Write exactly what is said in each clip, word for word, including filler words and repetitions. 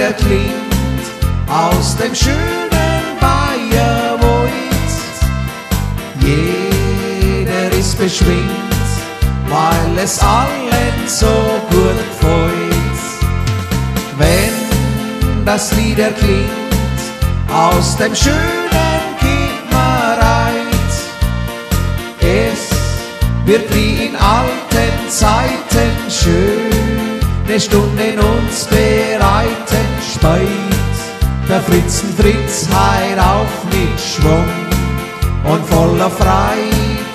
erklingt aus dem schönen Bayerwald. Jeder ist beschwingt, weil es allen so gut gefällt. Wenn das Lied erklingt aus dem schönen Kimmereit, es wird wie in alten Zeiten schöne Stunden uns bereiten. Speit der Fritzen Fritz heut auf mit Schwung und voller Freit.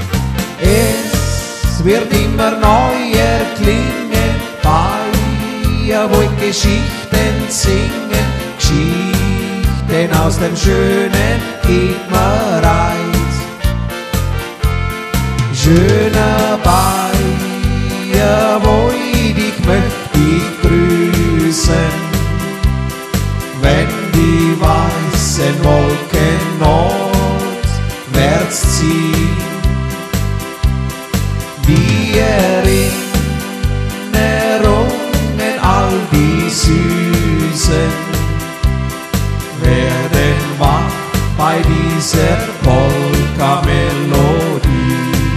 Es wird immer neuer klingen, Bayer wollt Geschichten singen, Geschichten aus dem schönen Kimmereit. Schöner Bayerwald, ich möcht dich grüßen, wenn die weißen Wolken nordwärts ziehen. Die Erinnerungen, all die Süßen, werden wach bei dieser Polka-Melodie.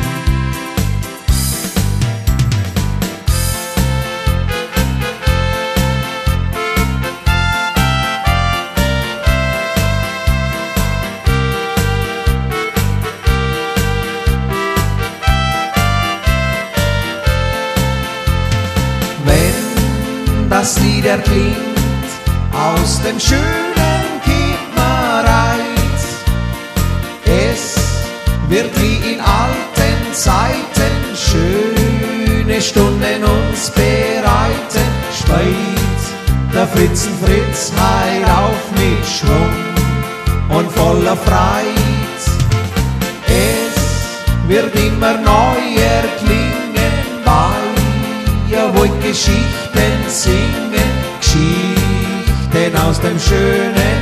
Das Lied erklingt aus dem schönen Kimmereit. Es wird wie in alten Zeiten schöne Stunden uns bereiten. Speit der Fritzen Fritz heut auf mit Schwung und voller Freit. Es wird immer neuer klingen, Bayer wollt Geschichten singen, Geschichten aus dem schönen